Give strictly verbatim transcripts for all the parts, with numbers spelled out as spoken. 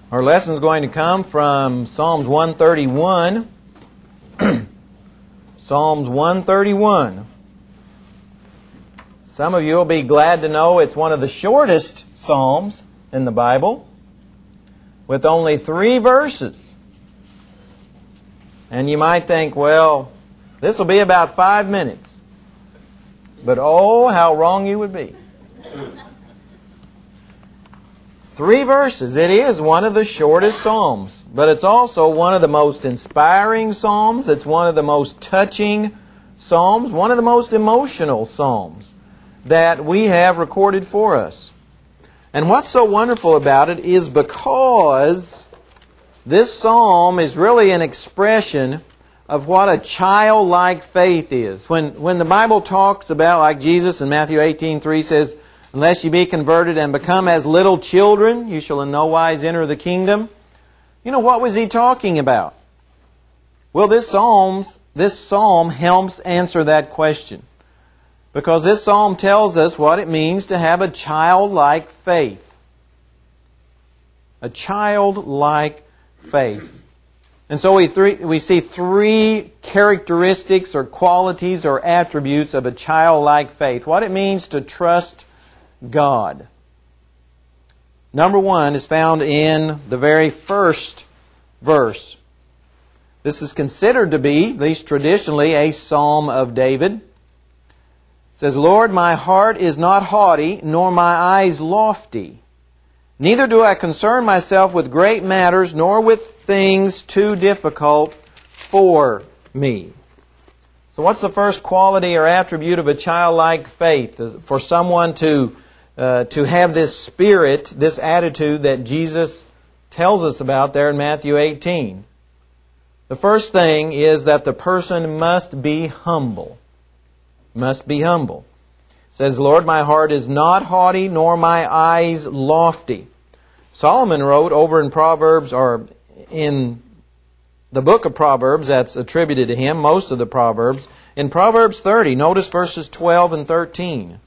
Our lesson is going to come from Psalms one thirty-one. Psalms one thirty-one. Some of you will be glad to know it's one of the shortest Psalms in the Bible, with only three verses. And you might think, well, this will be about five minutes. But oh, how wrong you would be. Three verses. It is one of the shortest Psalms, but it's also one of the most inspiring Psalms. It's one of the most touching Psalms, one of the most emotional Psalms that we have recorded for us. And what's so wonderful about it is because this Psalm is really an expression of what a childlike faith is. When, when the Bible talks about, like Jesus in Matthew eighteen three says, "Unless you be converted and become as little children, you shall in no wise enter the kingdom." You know, what was He talking about? Well, this Psalms, this Psalm helps answer that question. Because this Psalm tells us what it means to have a childlike faith. A childlike faith. And so we, three, we see three characteristics or qualities or attributes of a childlike faith. What it means to trust God. Number one is found in the very first verse. This is considered to be, at least traditionally, a Psalm of David. It says, "Lord, my heart is not haughty, nor my eyes lofty. Neither do I concern myself with great matters, nor with things too difficult for me." So what's the first quality or attribute of a childlike faith? For someone to Uh, to have this spirit, this attitude that Jesus tells us about there in Matthew eighteen. The first thing is that the person must be humble. Must be humble. It says, "Lord, my heart is not haughty, nor my eyes lofty." Solomon wrote over in Proverbs, or in the book of Proverbs that's attributed to him, most of the Proverbs, in Proverbs thirty, notice verses twelve and thirteen.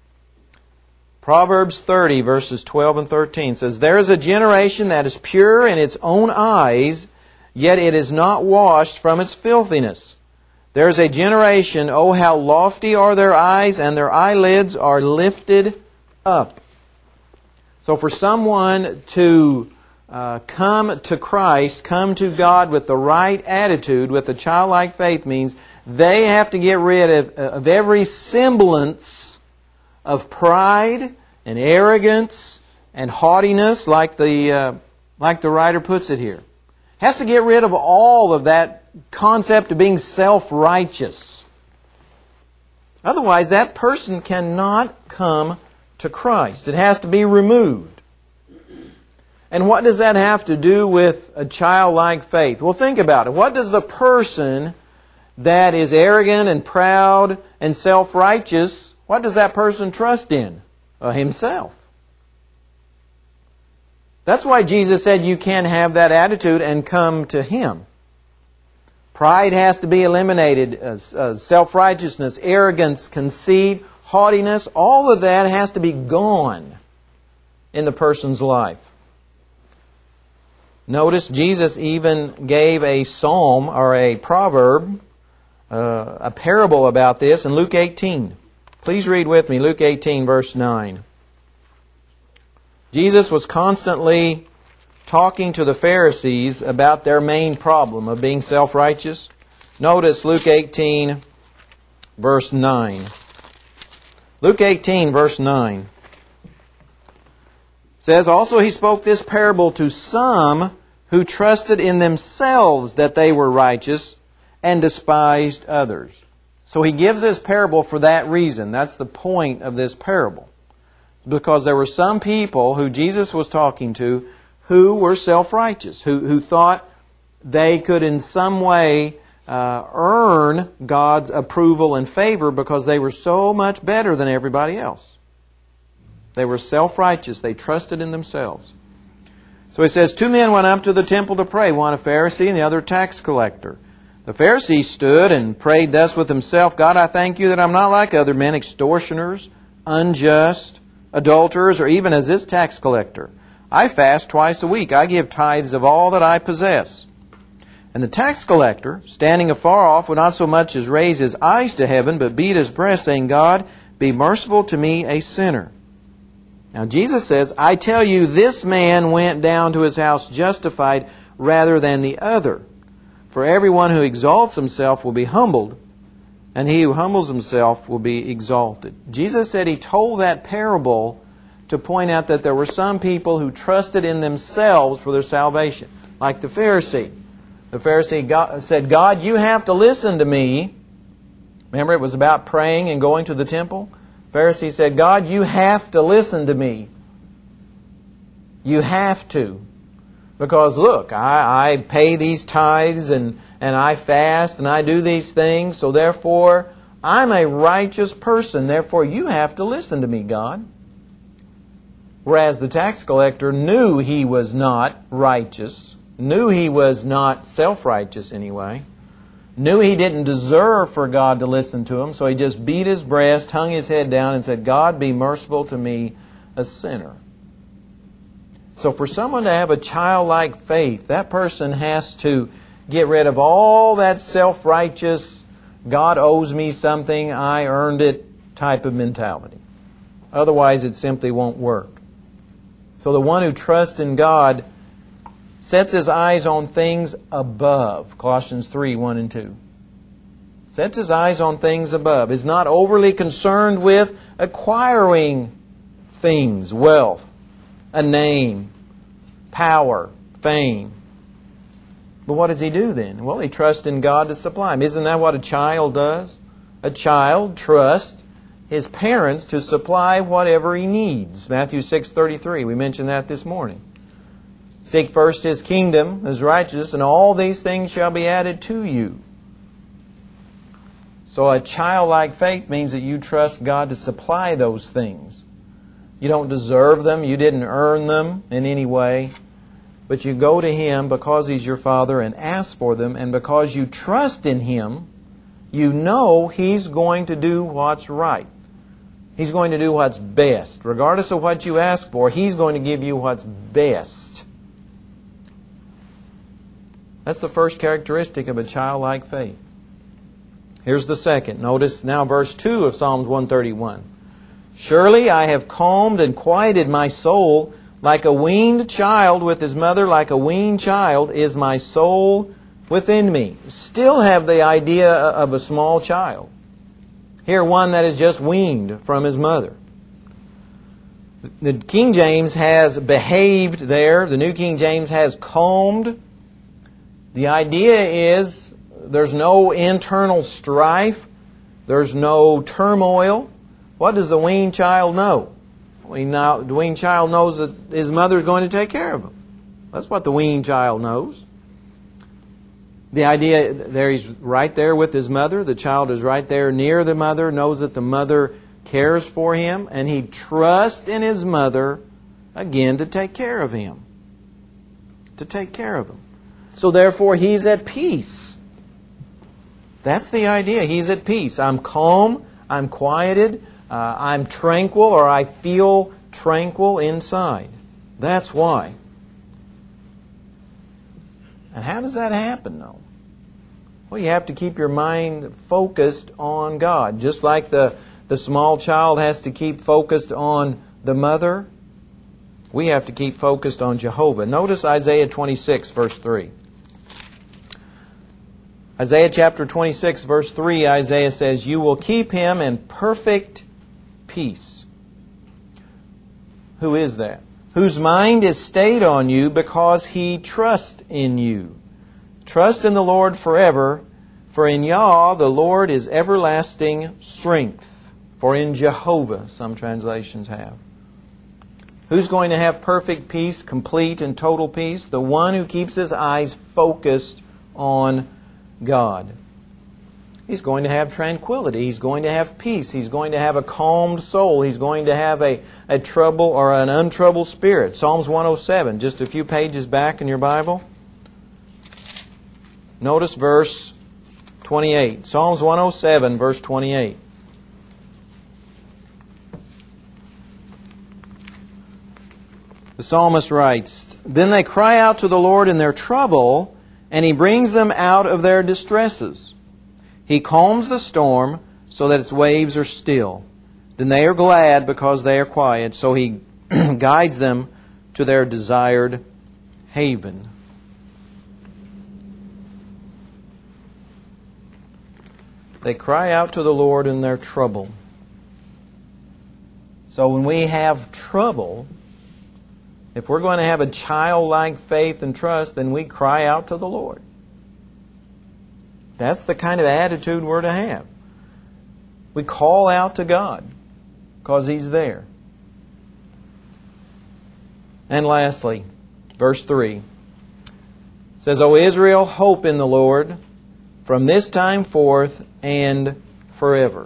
Proverbs thirty, verses twelve and thirteen says, "There is a generation that is pure in its own eyes, yet it is not washed from its filthiness. There is a generation, oh how lofty are their eyes, and their eyelids are lifted up." So for someone to uh, come to Christ, come to God with the right attitude, with a childlike faith, means they have to get rid of, of every semblance of pride and arrogance and haughtiness, like the uh, like the writer puts it here. Has to get rid of all of that concept of being self-righteous. Otherwise, that person cannot come to Christ. It has to be removed. And what does that have to do with a childlike faith? Well, think about it. What does the person that is arrogant and proud and self-righteous, what does that person trust in? Uh, himself. That's why Jesus said you can't have that attitude and come to Him. Pride has to be eliminated. Uh, uh, self-righteousness, arrogance, conceit, haughtiness, all of that has to be gone in the person's life. Notice Jesus even gave a psalm or a proverb, uh, a parable about this in Luke eighteen. Please read with me, Luke eighteen, verse nine. Jesus was constantly talking to the Pharisees about their main problem of being self-righteous. Notice Luke eighteen, verse nine. Luke eighteen, verse nine. It says, "Also He spoke this parable to some who trusted in themselves that they were righteous and despised others." So He gives this parable for that reason. That's the point of this parable. Because there were some people who Jesus was talking to who were self-righteous, who, who thought they could in some way uh, earn God's approval and favor because they were so much better than everybody else. They were self-righteous. They trusted in themselves. So He says, "Two men went up to the temple to pray, one a Pharisee and the other a tax collector. The Pharisee stood and prayed thus with himself, God, I thank you that I'm not like other men, extortioners, unjust, adulterers, or even as this tax collector. I fast twice a week. I give tithes of all that I possess. And the tax collector, standing afar off, would not so much as raise his eyes to heaven, but beat his breast, saying, God, be merciful to me, a sinner. Now Jesus says, I tell you, this man went down to his house justified rather than the other. For everyone who exalts himself will be humbled, and he who humbles himself will be exalted. Jesus said He told that parable to point out that there were some people who trusted in themselves for their salvation, like the Pharisee. The Pharisee God, said, God, you have to listen to me. Remember, it was about praying and going to the temple. The Pharisee said, God, you have to listen to me. You have to. Because look, I, I pay these tithes and, and I fast and I do these things, so therefore I'm a righteous person. Therefore you have to listen to me, God. Whereas the tax collector knew he was not righteous, knew he was not self-righteous anyway, knew he didn't deserve for God to listen to him, so he just beat his breast, hung his head down, and said, God, be merciful to me, a sinner. So for someone to have a childlike faith, that person has to get rid of all that self-righteous, God owes me something, I earned it type of mentality. Otherwise it simply won't work. So the one who trusts in God sets his eyes on things above. Colossians three, one and two. Sets his eyes on things above. Is not overly concerned with acquiring things, wealth, a name, power, fame. But what does he do then? Well, he trusts in God to supply him. Isn't that what a child does? A child trusts his parents to supply whatever he needs. Matthew six thirty-three, we mentioned that this morning. Seek first His kingdom, His righteousness, and all these things shall be added to you. So a childlike faith means that you trust God to supply those things. You don't deserve them, you didn't earn them in any way, but you go to Him because He's your Father and ask for them, and because you trust in Him, you know He's going to do what's right. He's going to do what's best. Regardless of what you ask for, He's going to give you what's best. That's the first characteristic of a childlike faith. Here's the second. Notice now verse two of Psalms one thirty-one. Surely I have calmed and quieted my soul like a weaned child with his mother, like a weaned child is my soul within me. Still have the idea of a small child. Here one that is just weaned from his mother. The King James has behaved there. The New King James has calmed. The idea is there's no internal strife. There's no turmoil. What does the weaned child know? The weaned child knows that his mother is going to take care of him. That's what the weaned child knows. The idea there, he's right there with his mother. The child is right there near the mother, knows that the mother cares for him, and he trusts in his mother, again, to take care of him. To take care of him. So therefore, he's at peace. That's the idea. He's at peace. I'm calm. I'm quieted. Uh, I'm tranquil, or I feel tranquil inside. That's why. And how does that happen, though? Well, you have to keep your mind focused on God. Just like the, the small child has to keep focused on the mother, we have to keep focused on Jehovah. Notice Isaiah twenty-six, verse three. Isaiah chapter twenty-six, verse three, Isaiah says, you will keep him in perfect peace. Who is that? Whose mind is stayed on you because he trusts in you. Trust in the Lord forever, for in Yah the Lord is everlasting strength. For in Jehovah, some translations have. Who's going to have perfect peace, complete and total peace? The one who keeps his eyes focused on God. He's going to have tranquility. He's going to have peace. He's going to have a calmed soul. He's going to have a, a trouble or an untroubled spirit. Psalms one oh seven, just a few pages back in your Bible. Notice verse twenty-eight. Psalms one oh seven, verse twenty-eight. The psalmist writes, "Then they cry out to the Lord in their trouble, and He brings them out of their distresses. He calms the storm so that its waves are still. Then they are glad because they are quiet, so He guides them to their desired haven." They cry out to the Lord in their trouble. So when we have trouble, if we're going to have a childlike faith and trust, then we cry out to the Lord. That's the kind of attitude we're to have. We call out to God because He's there. And lastly, verse three. It says, "O Israel, hope in the Lord from this time forth and forever."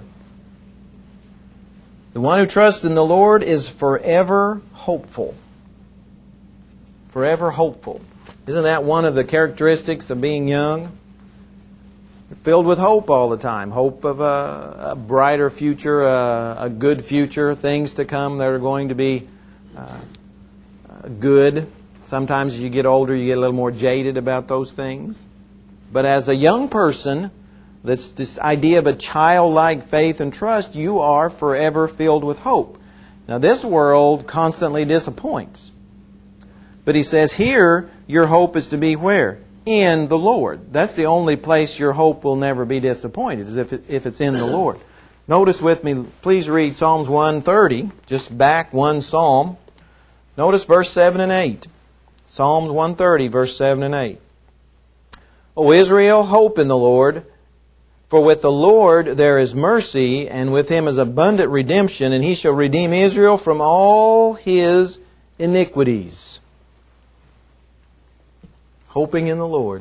The one who trusts in the Lord is forever hopeful. Forever hopeful. Isn't that one of the characteristics of being young? You're filled with hope all the time. Hope of a, a brighter future, a, a good future, things to come that are going to be uh, uh, good. Sometimes as you get older, you get a little more jaded about those things. But as a young person, that's this idea of a childlike faith and trust, you are forever filled with hope. Now this world constantly disappoints. But he says here, your hope is to be where? In the Lord. That's the only place your hope will never be disappointed, is if, it, if it's in the Lord. Notice with me, please read Psalms one thirty, just back one psalm. Notice verse seven and eight. Psalms one thirty, verse seven and eight. "O Israel, hope in the Lord. For with the Lord there is mercy, and with Him is abundant redemption, and He shall redeem Israel from all his iniquities." Hoping in the Lord.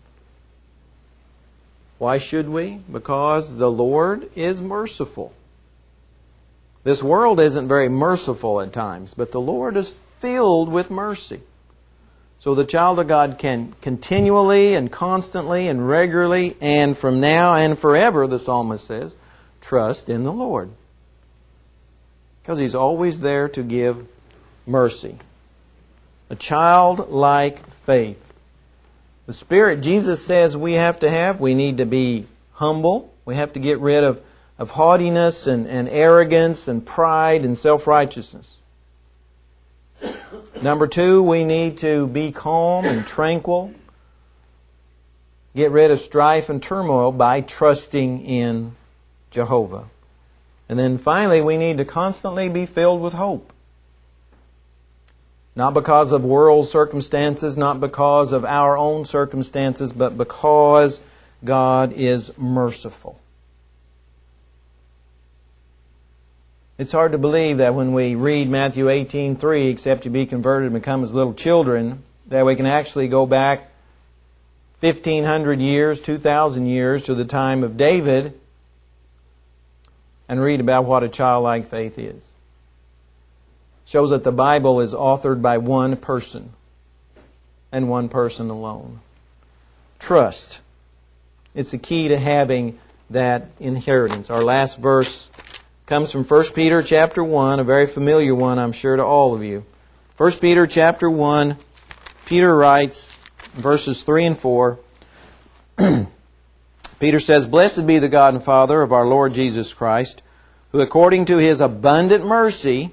Why should we? Because the Lord is merciful. This world isn't very merciful at times, but the Lord is filled with mercy. So the child of God can continually and constantly and regularly and from now and forever, the psalmist says, trust in the Lord. Because He's always there to give mercy. A childlike faith. The spirit Jesus says we have to have, we need to be humble. We have to get rid of, of haughtiness and, and arrogance and pride and self-righteousness. Number two, we need to be calm and tranquil. Get rid of strife and turmoil by trusting in Jehovah. And then finally, we need to constantly be filled with hope. Not because of world circumstances, not because of our own circumstances, but because God is merciful. It's hard to believe that when we read Matthew eighteen three, except you be converted and become as little children, that we can actually go back fifteen hundred years, two thousand years to the time of David and read about what a childlike faith is. Shows that the Bible is authored by one person and one person alone. Trust. It's the key to having that inheritance. Our last verse comes from First Peter chapter one, a very familiar one, I'm sure, to all of you. First Peter chapter one, Peter writes, verses three and four, Peter says, "Blessed be the God and Father of our Lord Jesus Christ, who according to His abundant mercy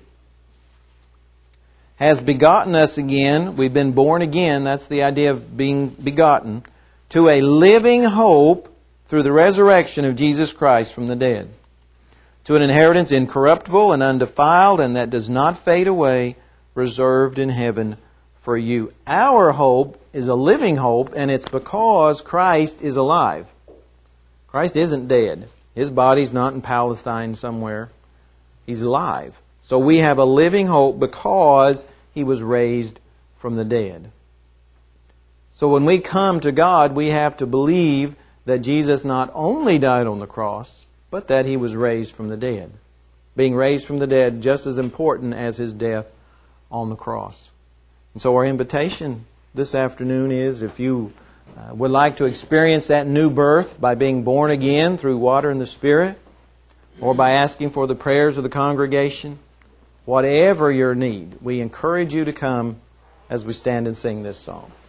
has begotten us again." We've been born again, that's the idea of being begotten, "to a living hope through the resurrection of Jesus Christ from the dead, to an inheritance incorruptible and undefiled, and that does not fade away, reserved in heaven for you." Our hope is a living hope, and it's because Christ is alive. Christ isn't dead. His body's not in Palestine somewhere. He's alive. So we have a living hope because He was raised from the dead. So when we come to God, we have to believe that Jesus not only died on the cross, but that He was raised from the dead. Being raised from the dead just as important as His death on the cross. And so our invitation this afternoon is, if you uh, would like to experience that new birth by being born again through water and the Spirit, or by asking for the prayers of the congregation, whatever your need. We encourage you to come as we stand and sing this song.